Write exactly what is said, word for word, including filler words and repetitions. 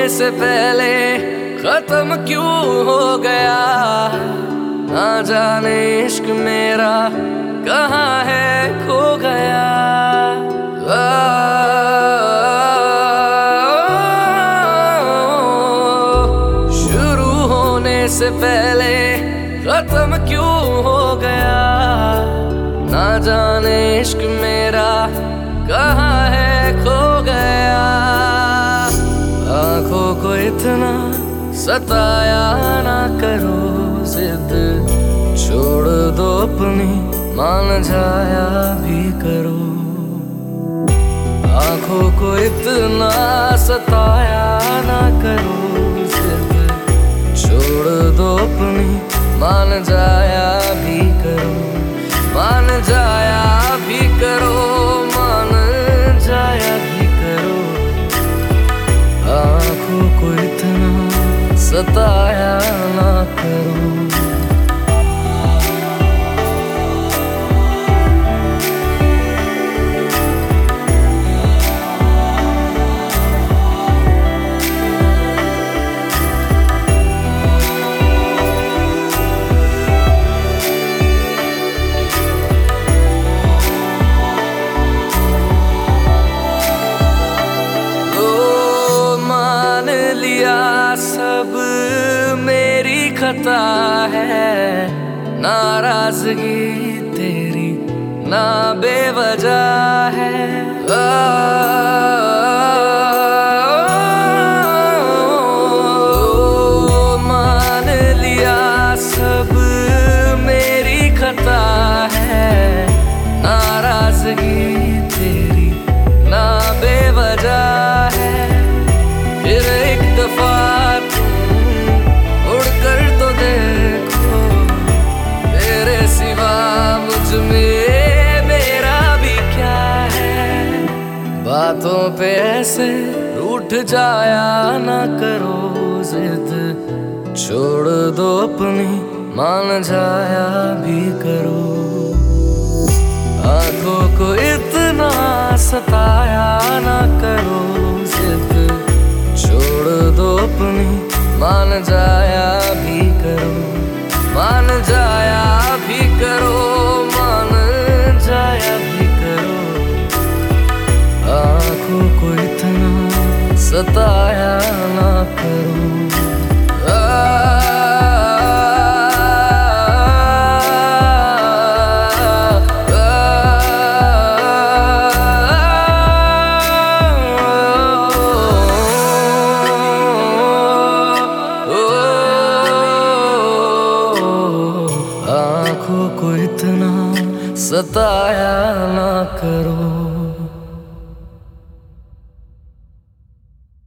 से पहले खत्म क्यों हो गया, ना जाने इश्क मेरा कहाँ है खो गया। शुरू होने से पहले खत्म क्यों हो गया, ना जाने इश्क मेरा कहाँ है खो गया। आँखों को इतना सताया ना करो, जिद छोड़ दो अपनी, मान जाया भी करो। आँखों को इतना सताया ना करो, जिद छोड़ दो अपनी, मान जाया भी करो। मान जाया भी करो, मान जाया भी करो। आँखों को इतना सताया ना करो। सब मेरी खता है, नाराजगी तेरी ना बेवजह है। आ, ओ, मान लिया सब मेरी खता है, नाराजगी तेरी ना बेवजह है। फिर एक दफा बातों पे ऐसे रूठ जाया ना करो, जिद छोड़ दो अपनी, मान जाया भी करो। आँखों को इतना सताया ना करो, जिद छोड़ दो अपनी, मान जाया भी करो। मान जाया भी करो, मान जाया भी करो। आँखों को इतना सताया ना करो। आ, आ, आँखों को इतना सताया ना करो।